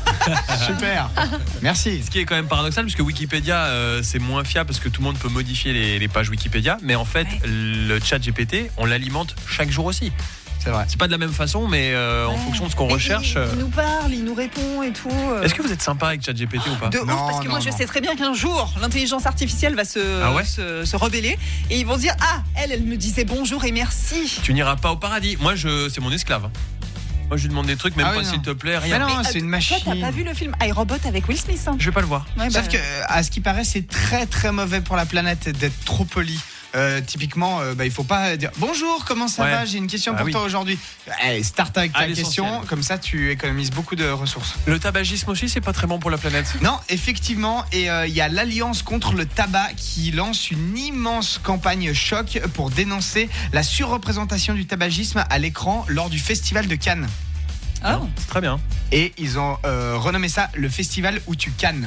Super. Merci. Ce qui est quand même paradoxal, puisque Wikipédia, euh, c'est moins fiable parce que tout le monde peut modifier les, les pages Wikipédia. Mais en fait, ouais. le chat G P T, on l'alimente chaque jour aussi. C'est vrai. C'est pas de la même façon, mais euh, ouais. en fonction de ce qu'on et recherche. Il, il nous parle, il nous répond et tout. Euh... Est-ce que vous êtes sympa avec ChatGPT ou pas? De ouf, non, parce que non, moi non. je sais très bien qu'un jour l'intelligence artificielle va se, ah ouais se, se rebeller et ils vont se dire ah elle elle me disait bonjour et merci. Tu n'iras pas au paradis. Moi je c'est mon esclave. Moi je lui demande des trucs, même ah oui, pas s'il te plaît, rien. Mais non, mais, c'est euh, une machine. Toi t'as pas vu le film iRobot avec Will Smith hein? Je vais pas le voir. Ouais, Sauf bah... que à ce qui paraît c'est très très mauvais pour la planète d'être trop poli. Euh, typiquement, euh, bah, il faut pas dire bonjour, comment ça ouais. va, j'ai une question ah, pour oui. toi aujourd'hui. Allez, start avec ta ah, question, comme ça tu économises beaucoup de ressources. Le tabagisme aussi, c'est pas très bon pour la planète. Non, effectivement, et il euh, y a l'Alliance contre le tabac qui lance une immense campagne choc pour dénoncer la surreprésentation du tabagisme à l'écran lors du festival de Cannes. Ah, oh. C'est très bien. Et ils ont euh, renommé ça le festival où tu cannes.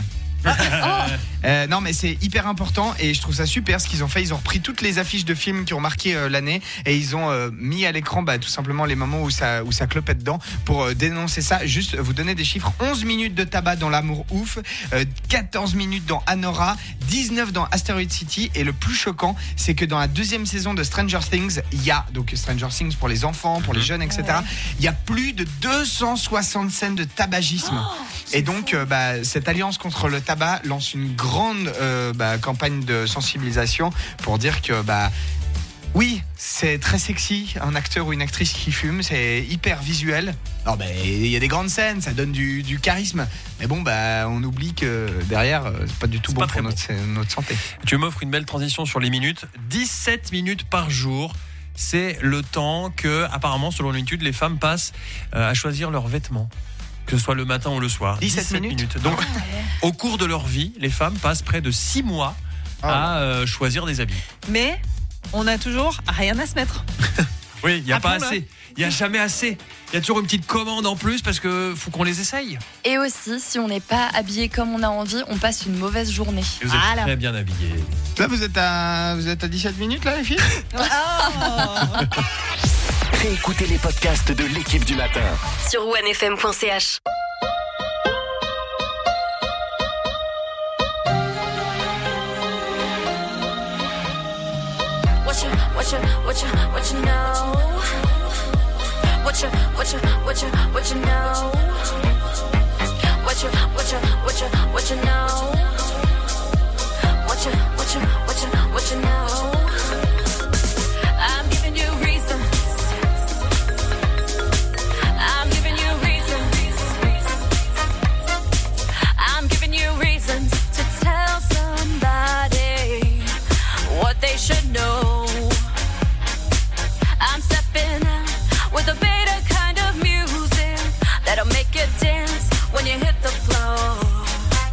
Oh. Euh, non mais c'est hyper important et je trouve ça super ce qu'ils ont fait. Ils ont repris toutes les affiches de films qui ont marqué euh, l'année et ils ont euh, mis à l'écran bah, tout simplement les moments où ça, où ça clopait dedans pour euh, dénoncer ça. Juste vous donner des chiffres: onze minutes de tabac dans L'amour ouf, euh, quatorze minutes dans Anora, dix-neuf dans Asteroid City, et le plus choquant c'est que dans la deuxième saison de Stranger Things, il y a donc Stranger Things pour les enfants, pour les jeunes, et cetera. Il y a plus de deux cent soixante scènes de tabagisme. Oh, et donc euh, bah, cette alliance contre le tabac lance une grande euh, bah, campagne de sensibilisation pour dire que bah oui, c'est très sexy un acteur ou une actrice qui fume, c'est hyper visuel. Alors bah, il y a des grandes scènes, ça donne du, du charisme, mais bon bah on oublie que derrière c'est pas du tout c'est bon pour notre, bon. notre santé. Tu m'offres une belle transition sur les minutes. dix-sept minutes par jour. C'est le temps que, apparemment, selon une étude, les femmes passent euh, à choisir leurs vêtements. Que ce soit le matin ou le soir. dix-sept minutes. Donc, au cours de leur vie, les femmes passent près de six mois à euh, choisir des habits. Mais on a toujours rien à se mettre. Oui, il n'y a Après, pas assez. Il n'y a jamais assez. Il y a toujours une petite commande en plus parce qu'il faut qu'on les essaye. Et aussi, si on n'est pas habillé comme on a envie, on passe une mauvaise journée. Et vous êtes voilà. très bien habillés. Là, vous êtes à, vous êtes à dix-sept minutes, là, les filles. Oh. Réécoutez les podcasts de l'équipe du matin sur one f m point c h. What you, what you, what you, what you know? What you, what you, what you, what you know? What you, what you, what you, what you know? What you, what you, what you, what you know? I'm giving you reasons. I'm giving you reasons. I'm giving you reasons to tell somebody what they should know. I'm stepping out with a beta kind of music that'll make you dance when you hit the floor.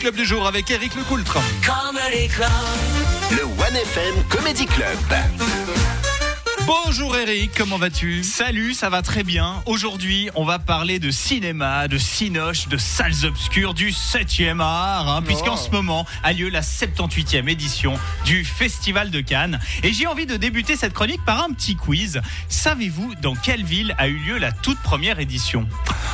Club du jour avec Eric Lecoultre. Le One F M Comedy Club. Bonjour Eric, comment vas-tu ? Salut, ça va très bien. Aujourd'hui, on va parler de cinéma, de cinoche, de salles obscures, du septième art, hein, puisqu'en ce moment a lieu la soixante-dix-huitième édition du Festival de Cannes. Et j'ai envie de débuter cette chronique par un petit quiz. Savez-vous dans quelle ville a eu lieu la toute première édition ?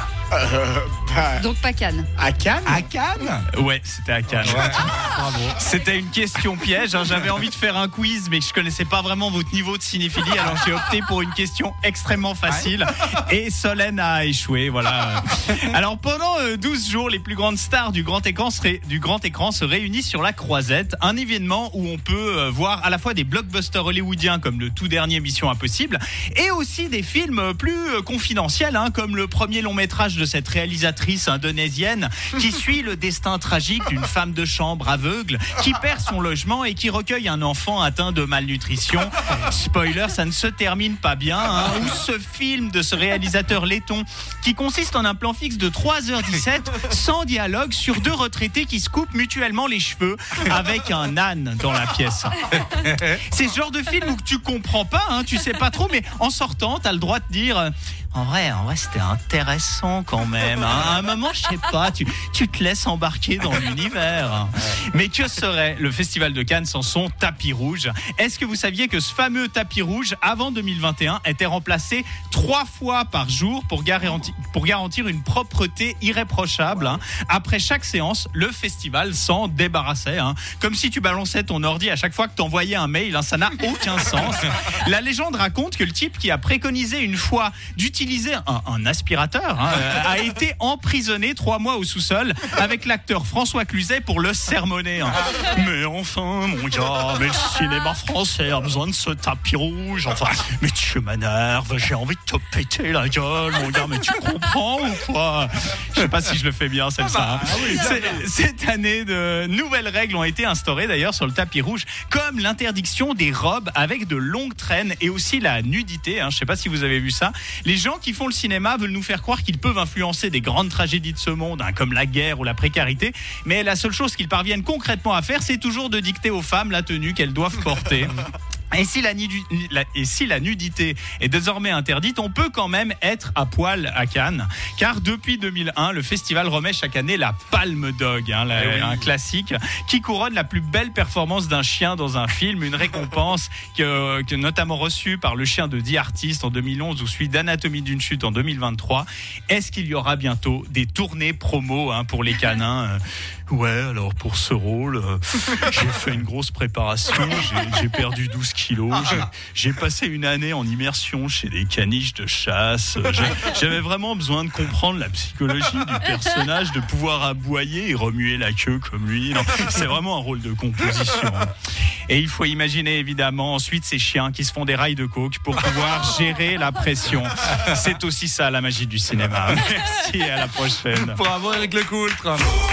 Euh, bah, Donc pas Cannes. À Cannes À Cannes ? Ouais, c'était à Cannes. Bravo. C'était une question piège. Hein. J'avais envie de faire un quiz, mais je connaissais pas vraiment votre niveau de cinéphilie, alors j'ai opté pour une question extrêmement facile. Et Solène a échoué. Voilà. Alors pendant douze jours, les plus grandes stars du grand écran se, ré... du grand écran se réunissent sur la Croisette, un événement où on peut voir à la fois des blockbusters hollywoodiens comme le tout dernier Mission Impossible, et aussi des films plus confidentiels, hein, comme le premier long métrage de cette réalisatrice indonésienne qui suit le destin tragique d'une femme de chambre aveugle qui perd son logement et qui recueille un enfant atteint de malnutrition. Spoiler, ça ne se termine pas bien. Hein, ou ce film de ce réalisateur laiton qui consiste en un plan fixe de trois heures dix-sept sans dialogue sur deux retraités qui se coupent mutuellement les cheveux avec un âne dans la pièce. C'est ce genre de film où tu comprends pas, hein, tu sais pas trop, mais en sortant, t'as le droit de dire... En vrai, en vrai, c'était intéressant quand même. Hein. À un moment, je sais pas, tu, tu te laisses embarquer dans l'univers. Mais que serait le Festival de Cannes sans son tapis rouge ? Est-ce que vous saviez que ce fameux tapis rouge, avant deux mille vingt et un, était remplacé trois fois par jour pour garantir, pour garantir une propreté irréprochable, hein. Après chaque séance, le festival s'en débarrassait. Hein. Comme si tu balançais ton ordi à chaque fois que t'envoyais un mail. Hein. Ça n'a aucun sens. La légende raconte que le type qui a préconisé une fois d'utiliser Utiliser un, un aspirateur hein, a été emprisonné trois mois au sous-sol avec l'acteur François Cluzet pour le sermonner. Hein. Mais enfin, mon gars, mais le cinéma français a besoin de ce tapis rouge. Enfin, mais tu m'énerves, j'ai envie de te péter la gueule, mon gars, mais tu comprends ou quoi ? Je sais pas si je le fais bien, celle-là. Hein. C'est, cette année, de nouvelles règles ont été instaurées d'ailleurs sur le tapis rouge, comme l'interdiction des robes avec de longues traînes et aussi la nudité. Hein. Je sais pas si vous avez vu ça. Les gens qui font le cinéma veulent nous faire croire qu'ils peuvent influencer des grandes tragédies de ce monde, hein, comme la guerre ou la précarité, mais la seule chose qu'ils parviennent concrètement à faire, c'est toujours de dicter aux femmes la tenue qu'elles doivent porter. Et si, la nidu- la, et si la nudité est désormais interdite, on peut quand même être à poil à Cannes. Car depuis deux mille un, le festival remet chaque année la Palme Dog, hein, la, oui. un classique, qui couronne la plus belle performance d'un chien dans un film. Une récompense que, que notamment reçue par le chien de The Artist en deux mille onze ou celui d'Anatomie d'une chute en deux mille vingt-trois. Est-ce qu'il y aura bientôt des tournées promo hein, pour les canins ? Ouais, alors pour ce rôle, euh, j'ai fait une grosse préparation, j'ai, j'ai perdu douze kilos, j'ai, j'ai passé une année en immersion chez des caniches de chasse, j'ai, j'avais vraiment besoin de comprendre la psychologie du personnage, de pouvoir aboyer et remuer la queue comme lui. Non, c'est vraiment un rôle de composition. Et il faut imaginer évidemment ensuite ces chiens qui se font des rails de coke pour pouvoir gérer la pression. C'est aussi ça la magie du cinéma. Merci et à la prochaine. Bravo Eric Lecoultre.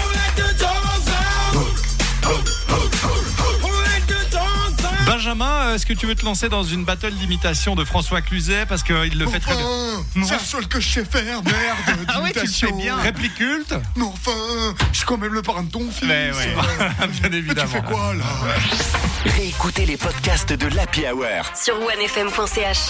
Benjamin, est-ce que tu veux te lancer dans une battle d'imitation de François Cluzet parce qu'il le enfin, fait très bien. C'est le seul que je sais faire, merde. Ah oui, tu le fais bien. Réplique culte. Mais enfin, je suis quand même le parrain de ton fils. Mais ouais, bien évidemment. Mais tu fais quoi là ? Réécoutez les podcasts de l'Happy Hour sur one f m point c h.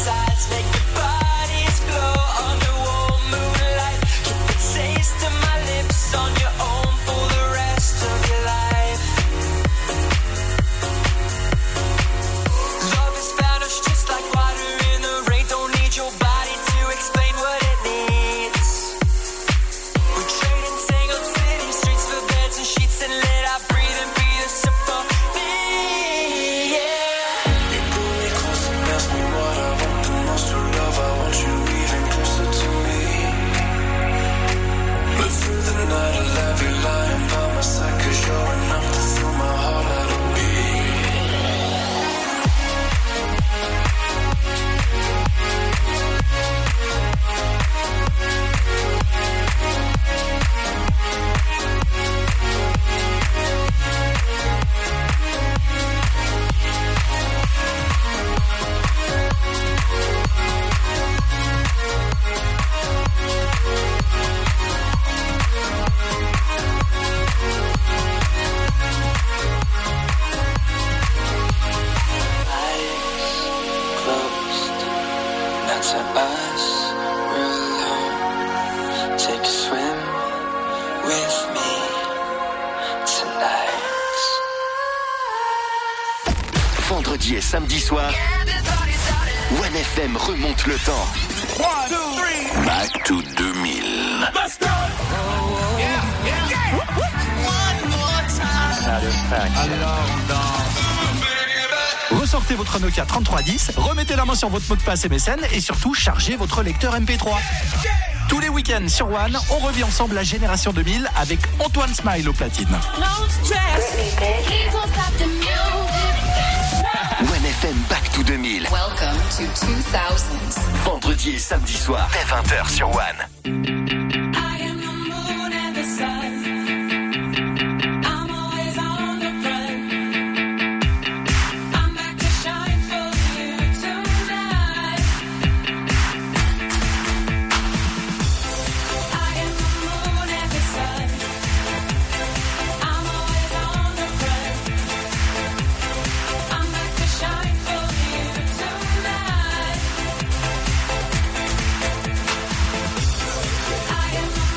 sides, make your bodies glow under warm moonlight. Keep the taste of my lips on your own for the rest of your life. Love is found us just like water in the rain. Don't need your body to explain what it needs. We're trading tangled city streets for beds and sheets and let our breathe and be the symphony. Yeah. You pull me close and ask me what I want the most to love. I want you even closer to me. Live through the night, I'll have you lying by my side, 'cause you're enough to fill my heart out of beat. Eyes closed, not to us, we're alone. Take a swim with me tonight. Vendredi et samedi soir, One F M remonte le temps. Back to deux mille. Let's go! Ressortez votre Nokia trente-trois dix, remettez la main sur votre mot de passe M S N et surtout chargez votre lecteur M P trois. Tous les week-ends sur One, on revit ensemble la génération deux mille avec Antoine Smile au platine. One F M Back to deux mille. Welcome to two thousands. Vendredi et samedi soir, dès vingt heures sur One. I am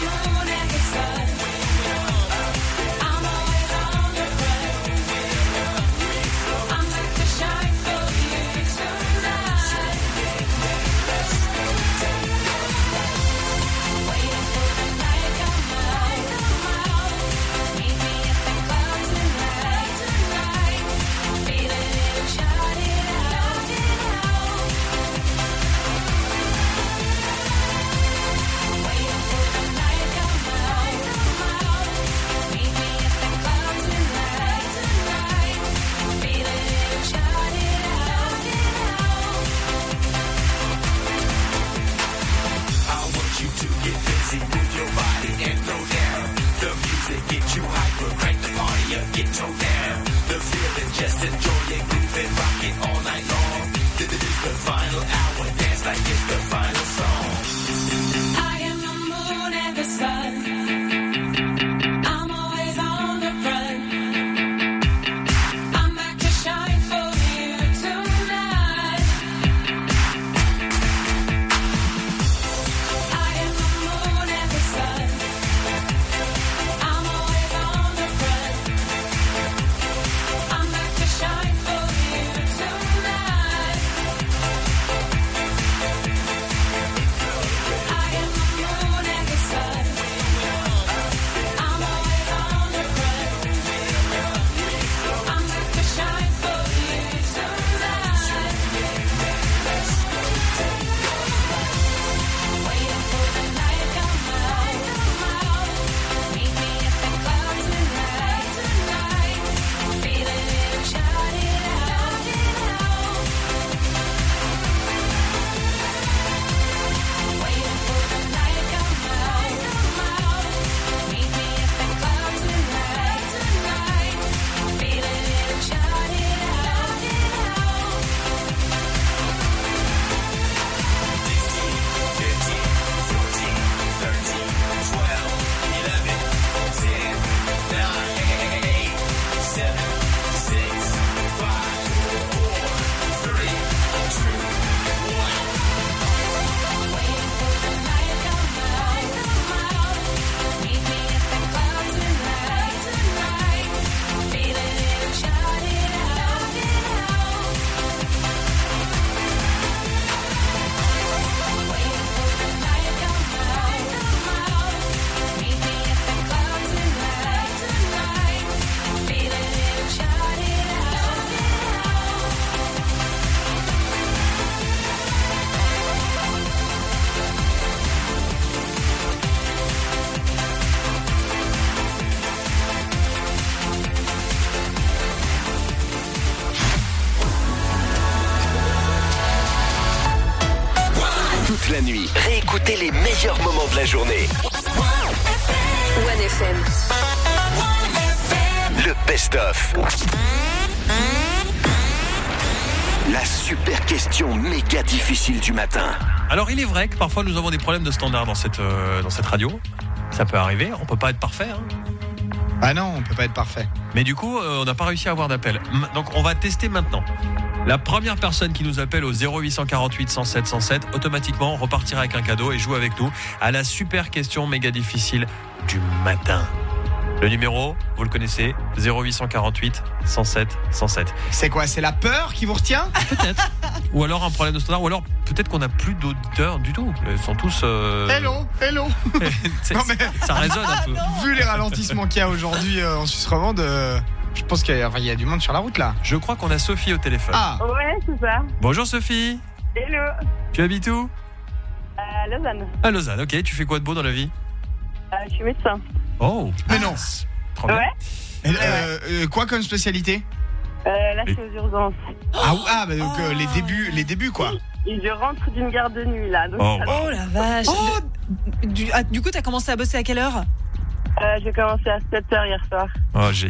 Toute la nuit, réécoutez les meilleurs moments de la journée. One F M. Le best-of. La super question méga difficile du matin. Alors il est vrai que parfois nous avons des problèmes de standard dans cette, euh, dans cette radio. Ça peut arriver, on peut pas être parfait. Hein. Ah non, on peut pas être parfait. Mais du coup, euh, on n'a pas réussi à avoir d'appel. Donc on va tester maintenant. La première personne qui nous appelle au zéro huit cent quarante-huit cent sept cent sept, automatiquement on repartira avec un cadeau et joue avec nous à la super question méga difficile du matin. Le numéro, vous le connaissez, zéro huit cent quarante-huit cent sept cent sept. C'est quoi, c'est la peur qui vous retient? Peut-être. Ou alors un problème de standard, ou alors peut-être qu'on n'a plus d'auditeurs du tout. Ils sont tous... Euh... Hello, hello. Non, mais... Ça résonne un peu. Vu les ralentissements qu'il y a aujourd'hui euh, en Suisse romande, euh, je pense qu'il y, a, il y a du monde sur la route là. Je crois qu'on a Sophie au téléphone. Ah. Ouais, c'est ça. Bonjour Sophie. Hello. Tu habites où? À Lausanne. À Lausanne, ok. Tu fais quoi de beau dans la vie? Euh, je suis médecin. Oh. Mais non. Trop bien. Ouais. Et, euh, euh, quoi comme spécialité? Euh, là, je suis aux urgences. Ah, ah bah, donc euh, les débuts, les débuts quoi. Et je rentre d'une garde de nuit là. Donc Oh, ça- bah. Oh la vache. Oh. Du, ah, du coup, t'as commencé à bosser à quelle heure? Euh, j'ai commencé à sept heures hier soir. Oh, j'ai